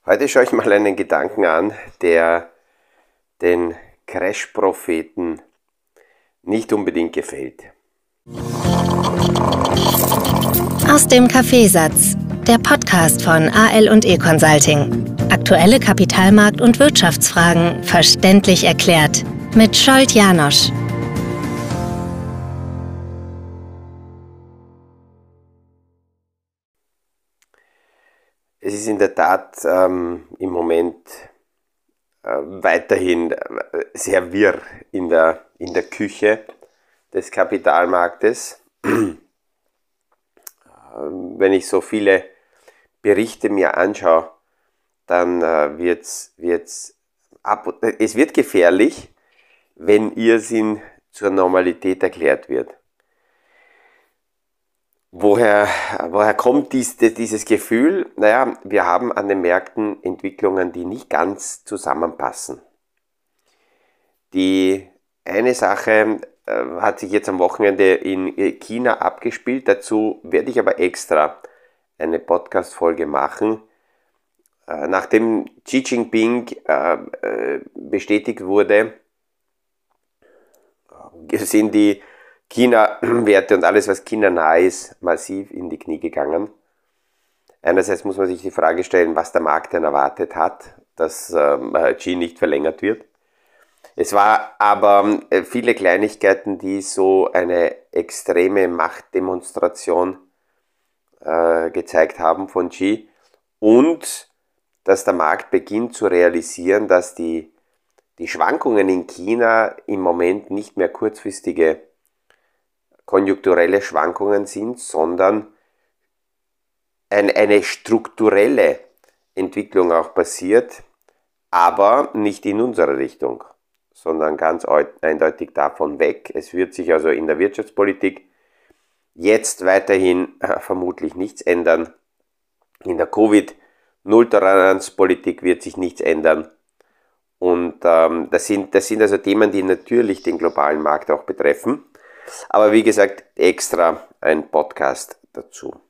Heute schaue ich mal einen Gedanken an, der den Crash-Propheten nicht unbedingt gefällt. Aus dem Kaffeesatz, der Podcast von AL&E Consulting. Aktuelle Kapitalmarkt- und Wirtschaftsfragen verständlich erklärt mit Scholt Janosch. Es ist in der Tat im Moment weiterhin sehr wirr in der Küche des Kapitalmarktes. Wenn ich so viele Berichte mir anschaue, dann es wird gefährlich, wenn Irrsinn zur Normalität erklärt wird. Woher kommt dieses Gefühl? Naja, wir haben an den Märkten Entwicklungen, die nicht ganz zusammenpassen. Die eine Sache hat sich jetzt am Wochenende in China abgespielt. Dazu werde ich aber extra eine Podcast-Folge machen. Nachdem Xi Jinping bestätigt wurde, sind die China-Werte und alles, was China nahe ist, massiv in die Knie gegangen. Einerseits muss man sich die Frage stellen, was der Markt denn erwartet hat, dass Xi nicht verlängert wird. Es war aber viele Kleinigkeiten, die so eine extreme Machtdemonstration gezeigt haben von Xi und dass der Markt beginnt zu realisieren, dass die Schwankungen in China im Moment nicht mehr kurzfristige konjunkturelle Schwankungen sind, sondern eine strukturelle Entwicklung auch passiert, aber nicht in unsere Richtung, sondern ganz eindeutig davon weg. Es wird sich also in der Wirtschaftspolitik jetzt weiterhin vermutlich nichts ändern. In der Covid-Null-Toleranz-Politik wird sich nichts ändern. Und das sind also Themen, die natürlich den globalen Markt auch betreffen. Aber wie gesagt, extra ein Podcast dazu.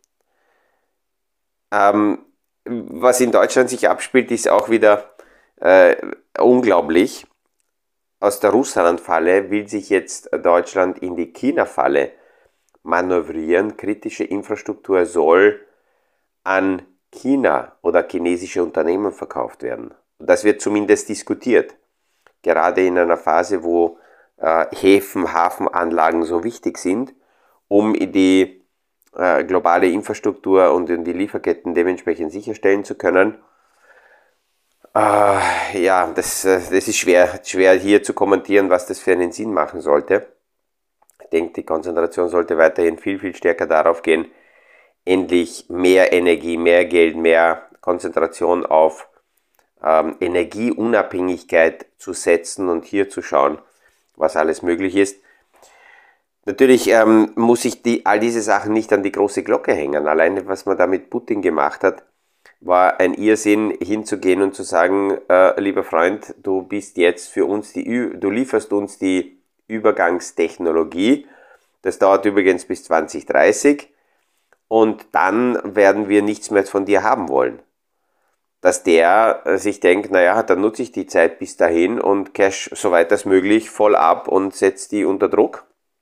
Was in Deutschland sich abspielt, ist auch wieder unglaublich. Aus der Russland-Falle will sich jetzt Deutschland in die China-Falle manövrieren. Kritische Infrastruktur soll an China oder chinesische Unternehmen verkauft werden. Das wird zumindest diskutiert. Gerade in einer Phase, wo Häfen, Hafenanlagen so wichtig sind, um die globale Infrastruktur und die Lieferketten dementsprechend sicherstellen zu können. Das ist schwer hier zu kommentieren, was das für einen Sinn machen sollte. Ich denke, die Konzentration sollte weiterhin viel, viel stärker darauf gehen, endlich mehr Energie, mehr Geld, mehr Konzentration auf Energieunabhängigkeit zu setzen und hier zu schauen, was alles möglich ist. Natürlich muss ich all diese Sachen nicht an die große Glocke hängen. Alleine, was man da mit Putin gemacht hat, war ein Irrsinn, hinzugehen und zu sagen, lieber Freund, du bist jetzt für uns du lieferst uns die Übergangstechnologie. Das dauert übrigens bis 2030 und dann werden wir nichts mehr von dir haben wollen. Dass der sich denkt, naja, dann nutze ich die Zeit bis dahin und cash soweit als möglich voll ab und setze die unter Druck.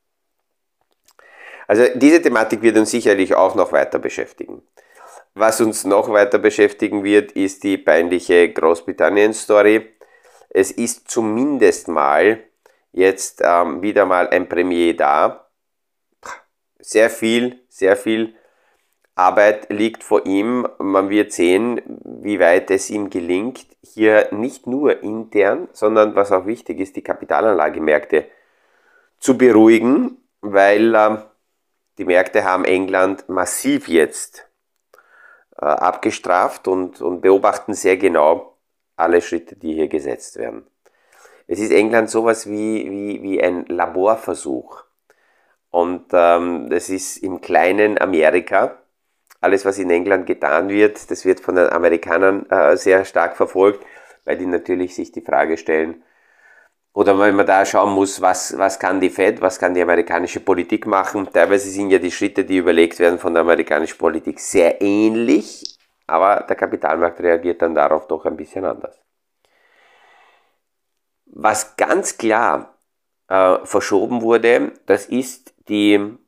Also diese Thematik wird uns sicherlich auch noch weiter beschäftigen. Was uns noch weiter beschäftigen wird, ist die peinliche Großbritannien-Story. Es ist zumindest mal jetzt wieder mal ein Premier da. Sehr viel Arbeit liegt vor ihm. Man wird sehen, wie weit es ihm gelingt, hier nicht nur intern, sondern was auch wichtig ist, die Kapitalanlagemärkte zu beruhigen, weil die Märkte haben England massiv jetzt abgestraft und beobachten sehr genau alle Schritte, die hier gesetzt werden. Es ist England sowas wie ein Laborversuch. Und das ist im kleinen Amerika. Alles, was in England getan wird, das wird von den Amerikanern sehr stark verfolgt, weil die natürlich sich die Frage stellen, oder wenn man da schauen muss, was kann die Fed, was kann die amerikanische Politik machen. Teilweise sind ja die Schritte, die überlegt werden von der amerikanischen Politik, sehr ähnlich aber der Kapitalmarkt reagiert dann darauf doch ein bisschen anders. Was ganz klar verschoben wurde, das ist die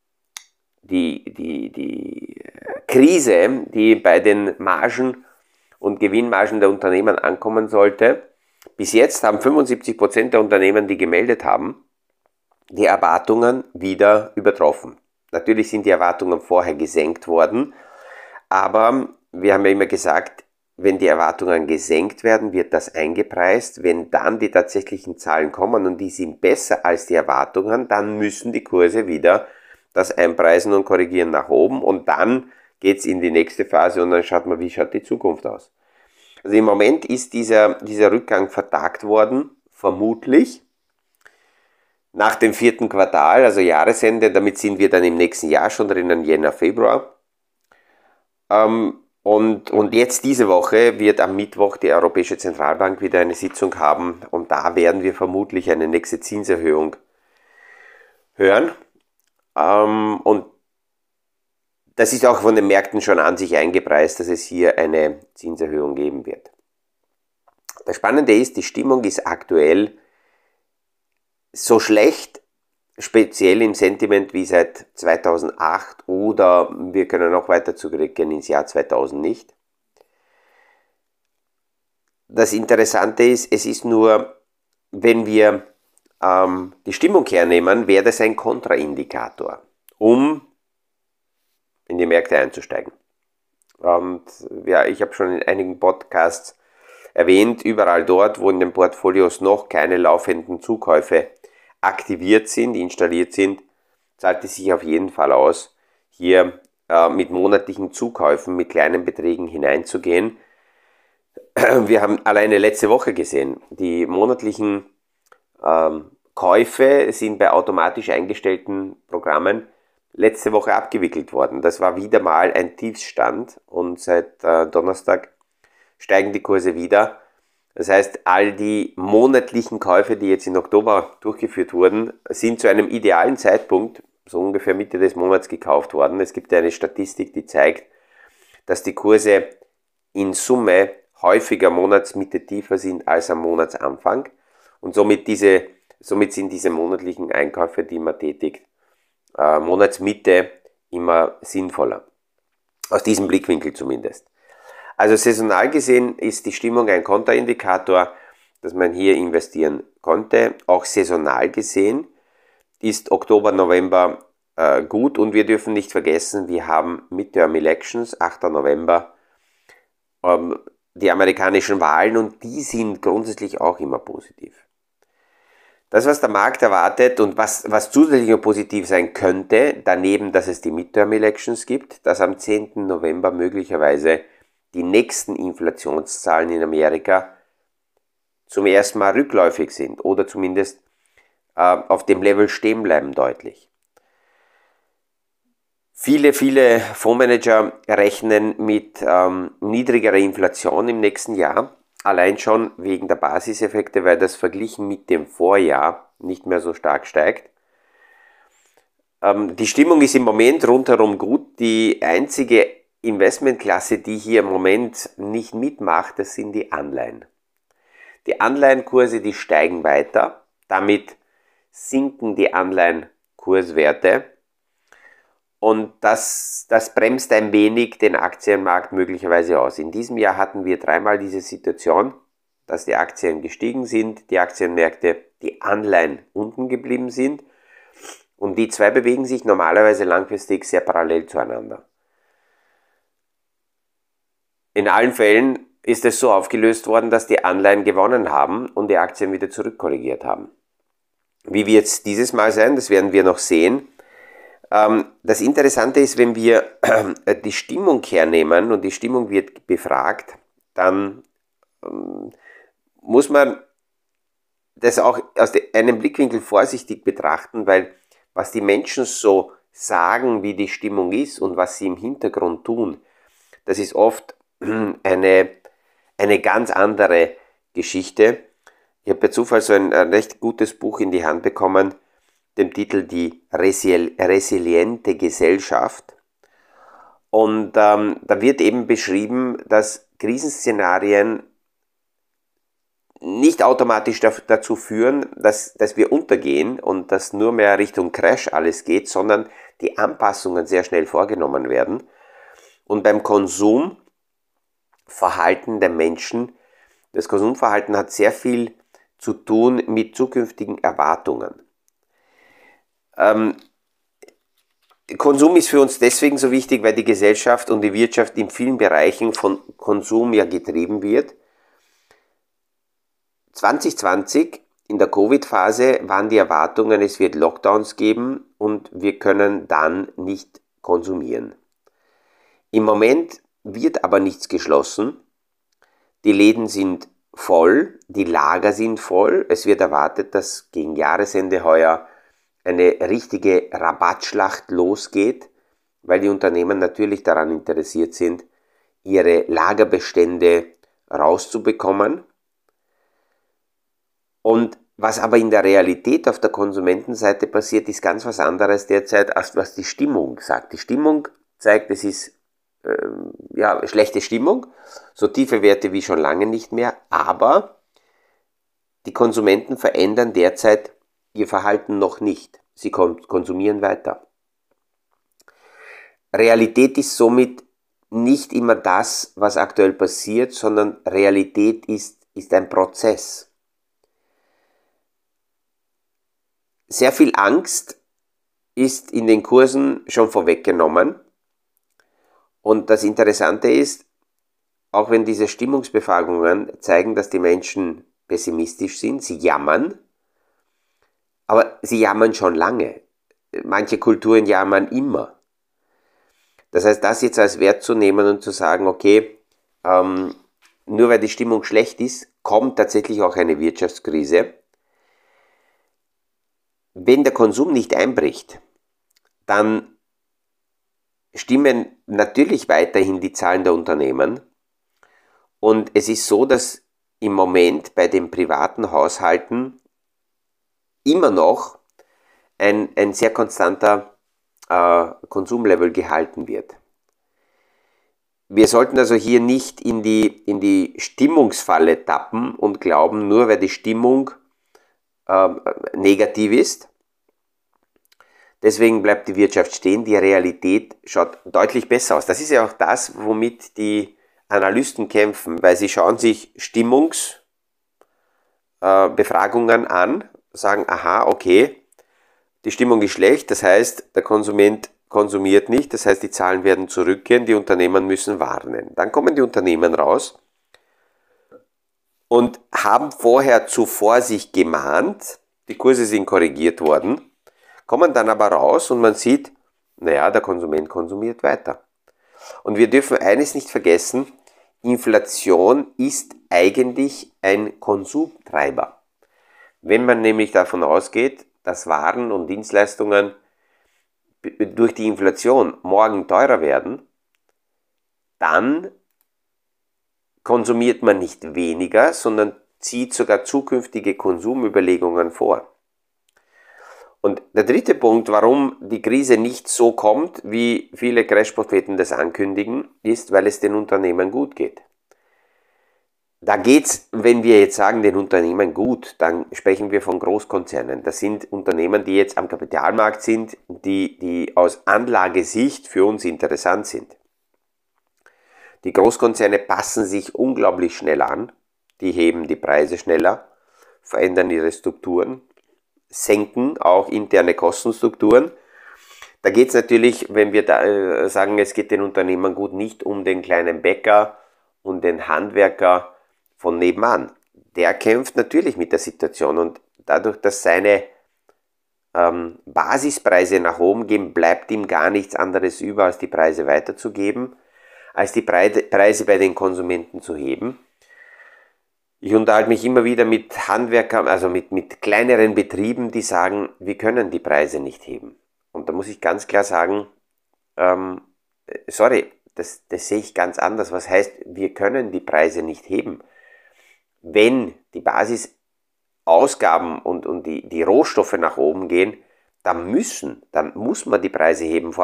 Krise, die bei den Margen und Gewinnmargen der Unternehmen ankommen sollte. Bis jetzt haben 75% der Unternehmen, die gemeldet haben, die Erwartungen wieder übertroffen. Natürlich sind die Erwartungen vorher gesenkt worden, aber wir haben ja immer gesagt, wenn die Erwartungen gesenkt werden, wird das eingepreist. Wenn dann die tatsächlichen Zahlen kommen und die sind besser als die Erwartungen, dann müssen die Kurse wieder das einpreisen und korrigieren nach oben und dann geht es in die nächste Phase und dann schaut man, wie schaut die Zukunft aus. Also im Moment ist dieser Rückgang vertagt worden, vermutlich nach dem 4. Quartal, also Jahresende, damit sind wir dann im nächsten Jahr schon drinnen, Jänner, Februar. Und jetzt diese Woche wird am Mittwoch die Europäische Zentralbank wieder eine Sitzung haben und da werden wir vermutlich eine nächste Zinserhöhung hören. Und das ist auch von den Märkten schon an sich eingepreist, dass es hier eine Zinserhöhung geben wird. Das Spannende ist, die Stimmung ist aktuell so schlecht, speziell im Sentiment wie seit 2008 oder wir können noch weiter zurückgehen ins Jahr 2000 nicht. Das Interessante ist, es ist nur, wenn wir die Stimmung hernehmen, wäre das ein Kontraindikator, um in die Märkte einzusteigen. Und ja, ich habe schon in einigen Podcasts erwähnt, überall dort, wo in den Portfolios noch keine laufenden Zukäufe aktiviert sind, installiert sind, zahlt es sich auf jeden Fall aus, hier mit monatlichen Zukäufen, mit kleinen Beträgen hineinzugehen. Wir haben alleine letzte Woche gesehen, die monatlichen Käufe sind bei automatisch eingestellten Programmen letzte Woche abgewickelt worden. Das war wieder mal ein Tiefstand und seit Donnerstag steigen die Kurse wieder. Das heißt, all die monatlichen Käufe, die jetzt im Oktober durchgeführt wurden, sind zu einem idealen Zeitpunkt, so ungefähr Mitte des Monats, gekauft worden. Es gibt eine Statistik, die zeigt, dass die Kurse in Summe häufiger Monatsmitte tiefer sind als am Monatsanfang und somit sind diese monatlichen Einkäufe, die man tätigt, Monatsmitte immer sinnvoller. Aus diesem Blickwinkel zumindest. Also saisonal gesehen ist die Stimmung ein Kontraindikator, dass man hier investieren konnte. Auch saisonal gesehen ist Oktober, November gut und wir dürfen nicht vergessen, wir haben Midterm Elections, 8. November, die amerikanischen Wahlen und die sind grundsätzlich auch immer positiv. Das, was der Markt erwartet und was zusätzlich noch positiv sein könnte, daneben, dass es die Midterm Elections gibt, dass am 10. November möglicherweise die nächsten Inflationszahlen in Amerika zum ersten Mal rückläufig sind oder zumindest auf dem Level stehen bleiben deutlich. Viele Fondsmanager rechnen mit niedrigerer Inflation im nächsten Jahr, allein schon wegen der Basiseffekte, weil das verglichen mit dem Vorjahr nicht mehr so stark steigt. Die Stimmung ist im Moment rundherum gut. Die einzige Investmentklasse, die hier im Moment nicht mitmacht, das sind die Anleihen. Die Anleihenkurse, die steigen weiter, damit sinken die Anleihenkurswerte und das bremst ein wenig den Aktienmarkt möglicherweise aus. In diesem Jahr hatten wir dreimal diese Situation, dass die Aktien gestiegen sind, die Aktienmärkte, die Anleihen unten geblieben sind und die zwei bewegen sich normalerweise langfristig sehr parallel zueinander. In allen Fällen ist es so aufgelöst worden, dass die Anleihen gewonnen haben und die Aktien wieder zurückkorrigiert haben. Wie wird es dieses Mal sein, das werden wir noch sehen. Das Interessante ist, wenn wir die Stimmung hernehmen und die Stimmung wird befragt, dann muss man das auch aus einem Blickwinkel vorsichtig betrachten, weil was die Menschen so sagen, wie die Stimmung ist und was sie im Hintergrund tun, das ist oft eine ganz andere Geschichte. Ich habe per Zufall so ein recht gutes Buch in die Hand bekommen, dem Titel Die resiliente Gesellschaft. Und da wird eben beschrieben, dass Krisenszenarien nicht automatisch dazu führen, dass wir untergehen und dass nur mehr Richtung Crash alles geht, sondern die Anpassungen sehr schnell vorgenommen werden. Und beim Konsumverhalten der Menschen, das Konsumverhalten hat sehr viel zu tun mit zukünftigen Erwartungen. Konsum ist für uns deswegen so wichtig, weil die Gesellschaft und die Wirtschaft in vielen Bereichen von Konsum ja getrieben wird. 2020 in der Covid-Phase waren die Erwartungen, es wird Lockdowns geben und wir können dann nicht konsumieren. Im Moment wird aber nichts geschlossen. Die Läden sind voll, die Lager sind voll. Es wird erwartet, dass gegen Jahresende heuer eine richtige Rabattschlacht losgeht, weil die Unternehmen natürlich daran interessiert sind, ihre Lagerbestände rauszubekommen. Und was aber in der Realität auf der Konsumentenseite passiert, ist ganz was anderes derzeit, als was die Stimmung sagt. Die Stimmung zeigt, es ist schlechte Stimmung, so tiefe Werte wie schon lange nicht mehr, aber die Konsumenten verändern derzeit ihr Verhalten noch nicht. Sie konsumieren weiter. Realität ist somit nicht immer das, was aktuell passiert, sondern Realität ist ein Prozess. Sehr viel Angst ist in den Kursen schon vorweggenommen. Und das Interessante ist, auch wenn diese Stimmungsbefragungen zeigen, dass die Menschen pessimistisch sind, sie jammern, aber sie jammern schon lange. Manche Kulturen jammern immer. Das heißt, das jetzt als Wert zu nehmen und zu sagen, okay, nur weil die Stimmung schlecht ist, kommt tatsächlich auch eine Wirtschaftskrise. Wenn der Konsum nicht einbricht, dann stimmen natürlich weiterhin die Zahlen der Unternehmen. Und es ist so, dass im Moment bei den privaten Haushalten immer noch ein sehr konstanter Konsumlevel gehalten wird. Wir sollten also hier nicht in die Stimmungsfalle tappen und glauben, nur weil die Stimmung negativ ist, deswegen bleibt die Wirtschaft stehen. Die Realität schaut deutlich besser aus. Das ist ja auch das, womit die Analysten kämpfen, weil sie schauen sich Stimmungsbefragungen an, sagen, aha, okay, die Stimmung ist schlecht, das heißt, der Konsument konsumiert nicht, das heißt, die Zahlen werden zurückgehen, die Unternehmen müssen warnen. Dann kommen die Unternehmen raus und haben vorher zuvor sich gemahnt, die Kurse sind korrigiert worden, kommen dann aber raus und man sieht, naja, der Konsument konsumiert weiter. Und wir dürfen eines nicht vergessen, Inflation ist eigentlich ein Konsumtreiber. Wenn man nämlich davon ausgeht, dass Waren und Dienstleistungen durch die Inflation morgen teurer werden, dann konsumiert man nicht weniger, sondern zieht sogar zukünftige Konsumüberlegungen vor. Und der dritte Punkt, warum die Krise nicht so kommt, wie viele Crash-Propheten das ankündigen, ist, weil es den Unternehmen gut geht. Da geht's, wenn wir jetzt sagen, den Unternehmen gut, dann sprechen wir von Großkonzernen. Das sind Unternehmen, die jetzt am Kapitalmarkt sind, die aus Anlagesicht für uns interessant sind. Die Großkonzerne passen sich unglaublich schnell an, die heben die Preise schneller, verändern ihre Strukturen, senken auch interne Kostenstrukturen. Da geht es natürlich, wenn wir da sagen, es geht den Unternehmern gut, nicht um den kleinen Bäcker und den Handwerker von nebenan. Der kämpft natürlich mit der Situation und dadurch, dass seine Basispreise nach oben gehen, bleibt ihm gar nichts anderes über, als die Preise weiterzugeben, als die Preise bei den Konsumenten zu heben. Ich unterhalte mich immer wieder mit Handwerkern, also mit kleineren Betrieben, die sagen, wir können die Preise nicht heben. Und da muss ich ganz klar sagen, sorry, das sehe ich ganz anders. Was heißt, wir können die Preise nicht heben? Wenn die Basisausgaben und die Rohstoffe nach oben gehen, dann muss man die Preise heben. Vor allem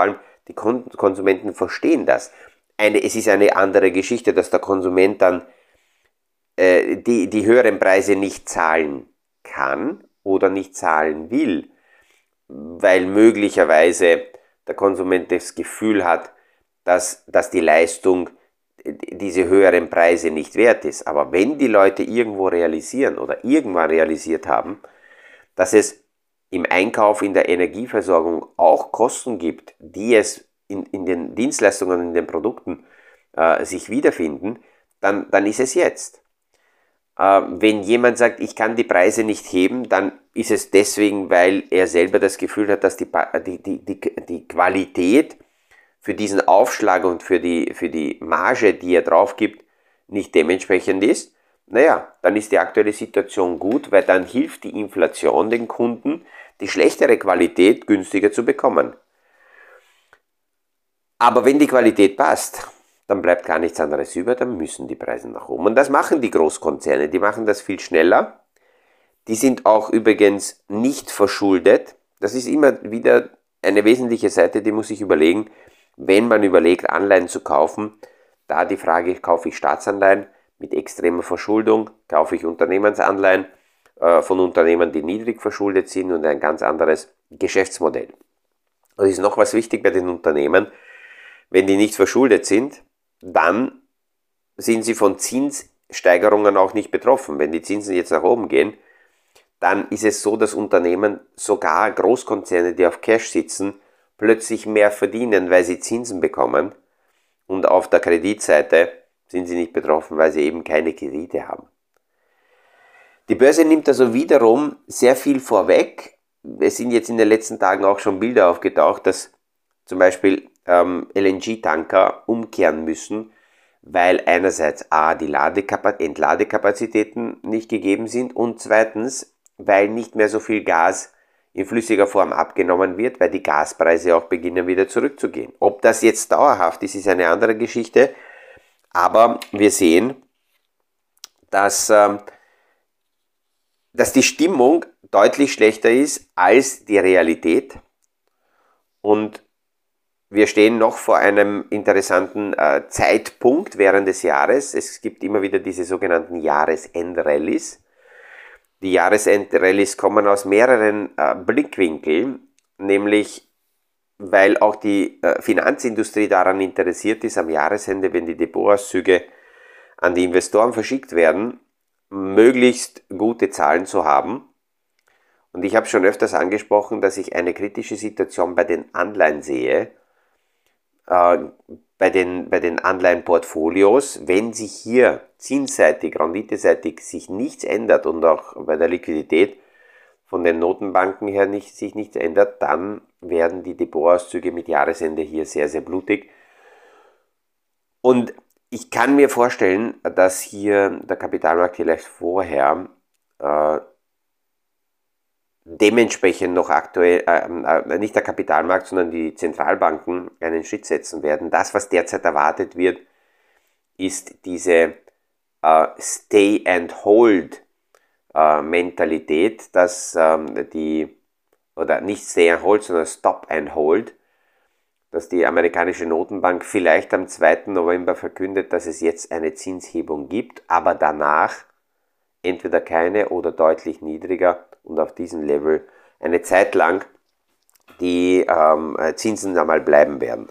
Die Konsumenten verstehen das. Es ist eine andere Geschichte, dass der Konsument dann die höheren Preise nicht zahlen kann oder nicht zahlen will, weil möglicherweise der Konsument das Gefühl hat, dass die Leistung diese höheren Preise nicht wert ist. Aber wenn die Leute irgendwo realisieren oder irgendwann realisiert haben, dass es im Einkauf, in der Energieversorgung auch Kosten gibt, die es in den Dienstleistungen, in den Produkten sich wiederfinden, dann ist es jetzt. Wenn jemand sagt, ich kann die Preise nicht heben, dann ist es deswegen, weil er selber das Gefühl hat, dass die Qualität für diesen Aufschlag und für die Marge, die er drauf gibt, nicht dementsprechend ist. Naja, dann ist die aktuelle Situation gut, weil dann hilft die Inflation den Kunden, die schlechtere Qualität günstiger zu bekommen. Aber wenn die Qualität passt, dann bleibt gar nichts anderes über, dann müssen die Preise nach oben. Und das machen die Großkonzerne, die machen das viel schneller. Die sind auch übrigens nicht verschuldet. Das ist immer wieder eine wesentliche Seite, die muss ich überlegen, wenn man überlegt, Anleihen zu kaufen. Da die Frage, kaufe ich Staatsanleihen mit extremer Verschuldung, kaufe ich Unternehmensanleihen von Unternehmen, die niedrig verschuldet sind und ein ganz anderes Geschäftsmodell. Und es ist noch was wichtig bei den Unternehmen, wenn die nicht verschuldet sind, dann sind sie von Zinssteigerungen auch nicht betroffen. Wenn die Zinsen jetzt nach oben gehen, dann ist es so, dass Unternehmen, sogar Großkonzerne, die auf Cash sitzen, plötzlich mehr verdienen, weil sie Zinsen bekommen. Und auf der Kreditseite sind sie nicht betroffen, weil sie eben keine Kredite haben. Die Börse nimmt also wiederum sehr viel vorweg. Es sind jetzt in den letzten Tagen auch schon Bilder aufgetaucht, dass zum Beispiel LNG-Tanker umkehren müssen, weil einerseits die Entladekapazitäten nicht gegeben sind und zweitens, weil nicht mehr so viel Gas in flüssiger Form abgenommen wird, weil die Gaspreise auch beginnen wieder zurückzugehen. Ob das jetzt dauerhaft ist, ist eine andere Geschichte, aber wir sehen, dass die Stimmung deutlich schlechter ist als die Realität und wir stehen noch vor einem interessanten Zeitpunkt während des Jahres. Es gibt immer wieder diese sogenannten Jahresendrallyes. Die Jahresendrallyes kommen aus mehreren Blickwinkeln, nämlich weil auch die Finanzindustrie daran interessiert ist, am Jahresende, wenn die Depotauszüge an die Investoren verschickt werden, möglichst gute Zahlen zu haben. Und ich habe schon öfters angesprochen, dass ich eine kritische Situation bei den Anleihen sehe, bei den Anleihenportfolios, wenn sich hier zinsseitig, renditeseitig sich nichts ändert und auch bei der Liquidität von den Notenbanken her sich nichts ändert, dann werden die Depotauszüge mit Jahresende hier sehr, sehr blutig. Und ich kann mir vorstellen, dass hier der Kapitalmarkt vielleicht vorher dementsprechend noch aktuell, nicht der Kapitalmarkt, sondern die Zentralbanken einen Schritt setzen werden. Das, was derzeit erwartet wird, ist diese Stay-and-Hold-Mentalität, dass oder nicht Stay-and-Hold, sondern Stop-and-Hold, dass die amerikanische Notenbank vielleicht am 2. November verkündet, dass es jetzt eine Zinshebung gibt, aber danach entweder keine oder deutlich niedriger und auf diesem Level eine Zeit lang die Zinsen einmal bleiben werden.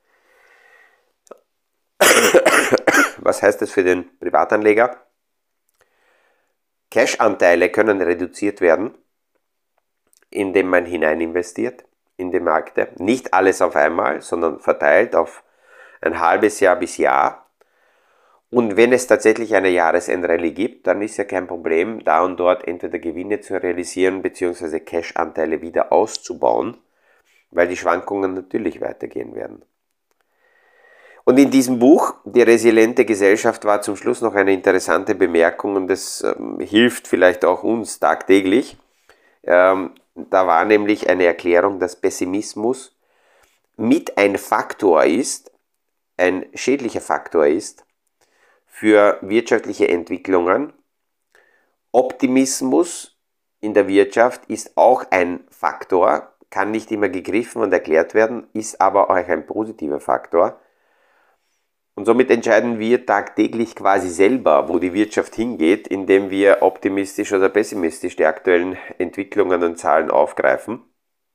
Was heißt das für den Privatanleger? Cash-Anteile können reduziert werden, indem man hinein investiert in die Märkte. Nicht alles auf einmal, sondern verteilt auf ein halbes Jahr bis Jahr. Und wenn es tatsächlich eine Jahresendrallye gibt, dann ist ja kein Problem, da und dort entweder Gewinne zu realisieren bzw. Cash-Anteile wieder auszubauen, weil die Schwankungen natürlich weitergehen werden. Und in diesem Buch, Die resiliente Gesellschaft, war zum Schluss noch eine interessante Bemerkung und das hilft vielleicht auch uns tagtäglich. Da war nämlich eine Erklärung, dass Pessimismus mit ein Faktor ist, ein schädlicher Faktor ist, für wirtschaftliche Entwicklungen. Optimismus in der Wirtschaft ist auch ein Faktor, kann nicht immer gegriffen und erklärt werden, ist aber auch ein positiver Faktor. Und somit entscheiden wir tagtäglich quasi selber, wo die Wirtschaft hingeht, indem wir optimistisch oder pessimistisch die aktuellen Entwicklungen und Zahlen aufgreifen.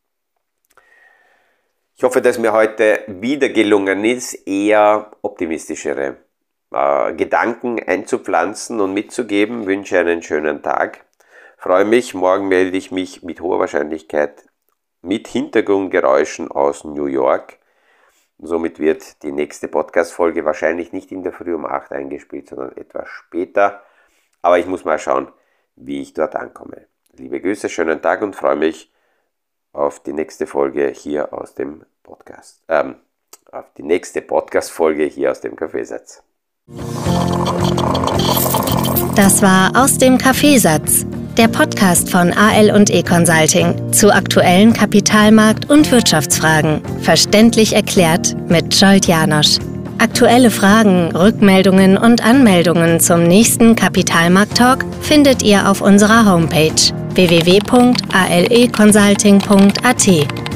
Ich hoffe, dass mir heute wieder gelungen ist, eher optimistischere Gedanken einzupflanzen und mitzugeben. Ich wünsche einen schönen Tag. Freue mich, morgen melde ich mich mit hoher Wahrscheinlichkeit mit Hintergrundgeräuschen aus New York. Somit wird die nächste Podcast-Folge wahrscheinlich nicht in der Früh um 8 eingespielt, sondern etwas später. Aber ich muss mal schauen, wie ich dort ankomme. Liebe Grüße, schönen Tag und freue mich auf die nächste Folge hier aus dem Podcast. Auf die nächste Podcast-Folge hier aus dem Kaffeesatz. Das war Aus dem Kaffeesatz, der Podcast von AL&E Consulting zu aktuellen Kapitalmarkt- und Wirtschaftsfragen. Verständlich erklärt mit Scholt Janosch. Aktuelle Fragen, Rückmeldungen und Anmeldungen zum nächsten Kapitalmarkt-Talk findet ihr auf unserer Homepage www.aleconsulting.at.